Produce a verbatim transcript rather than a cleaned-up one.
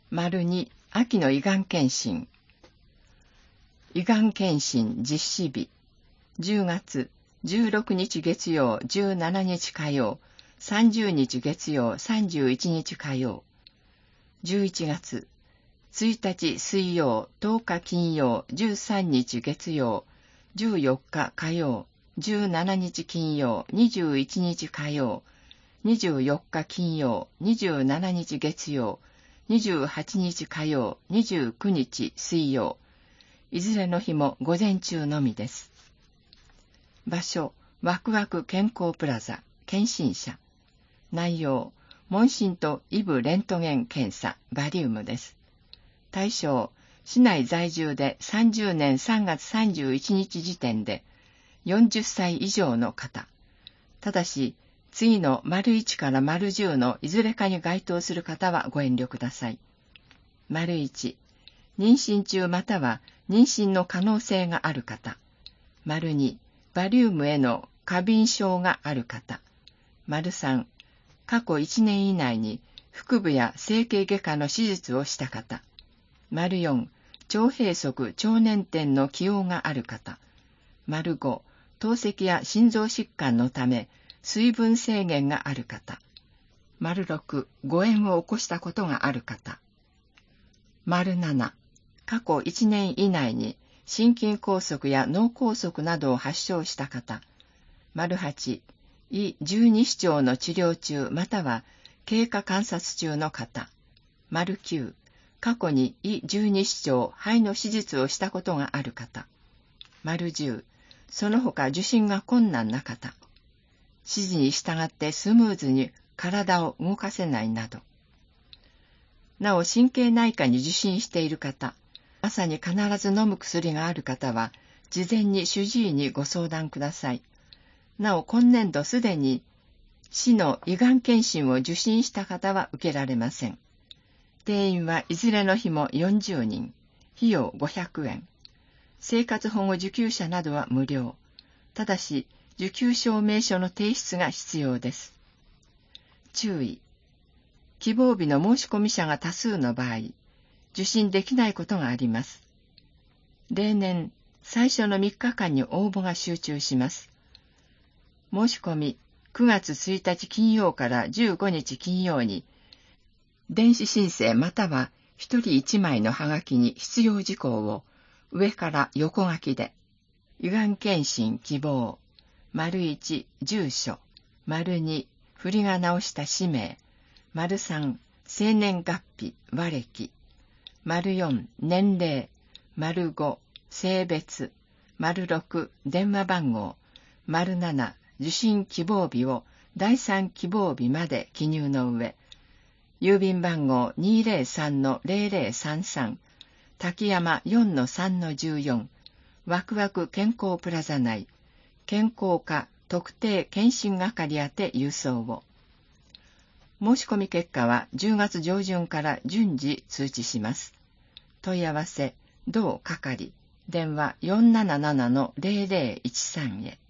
丸に、秋の胃がん検診。胃がん検診実施日。じゅうがつじゅうろくにち月曜、じゅうしちにち火曜、さんじゅうにち月曜、さんじゅういちにち火曜。じゅういちがつついたち水曜、とおか金曜、じゅうさんにち月曜、じゅうよっか火曜、じゅうしちにち金曜、にじゅういちにち火曜、にじゅうよっか金曜、にじゅうしちにち月曜、にじゅうはちにち火曜、にじゅうくにち水曜。いずれの日も午前中のみです。場所、ワクワク健康プラザ、検診者。内容、問診とイブレントゲン検査、バリウムです。対象、市内在住でさんじゅうねんさんがつさんじゅういちにち時点でよんじゅっさい以上の方。ただし、次の丸いちから丸じゅうのいずれかに該当する方はご遠慮ください。丸いち、妊娠中または妊娠の可能性がある方。丸に、バリウムへの過敏症がある方。丸さん、過去いちねん以内に腹部や整形外科の手術をした方。丸よん、腸閉塞腸粘点の起用がある方。丸ご、透析や心臓疾患のため水分制限がある方。丸ろく、誤嚥を起こしたことがある方。丸なな、過去いちねん以内に心筋梗塞や脳梗塞などを発症した方。丸はち、胃十二指腸の治療中または経過観察中の方。丸きゅう、過去に胃十二指腸肺の手術をしたことがある方。丸じゅう、その他受診が困難な方。指示に従ってスムーズに体を動かせないなど。なお神経内科に受診している方、朝に必ず飲む薬がある方は、事前に主治医にご相談ください。なお今年度すでに市の胃がん検診を受診した方は受けられません。定員はいずれの日もよんじゅうにん、費用ごひゃくえん。生活保護受給者などは無料。ただし、受給証明書の提出が必要です。注意。希望日の申し込み者が多数の場合、受診できないことがあります。例年、最初のみっかかんに応募が集中します。申し込み、くがつついたち金曜からじゅうごにち金曜に、電子申請またはひとりいちまいのはがきに必要事項を上から横書きで、胃がん検診希望、丸いち、住所、丸に、振り仮名をした氏名、丸さん、生年月日、和暦、丸よん、年齢、丸ご、性別、丸ろく、電話番号、丸なな、受診希望日をだいさん希望日まで記入の上、郵便番号 にーぜろさんのぜろぜろさんさん、滝山 よんのさんのじゅうよん、ワクワク健康プラザ内、健康課特定検診係宛て郵送を。申し込み結果はじゅうがつ上旬から順次通知します。問い合わせ、同係、電話 よんなななのぜろぜろいちさんへ。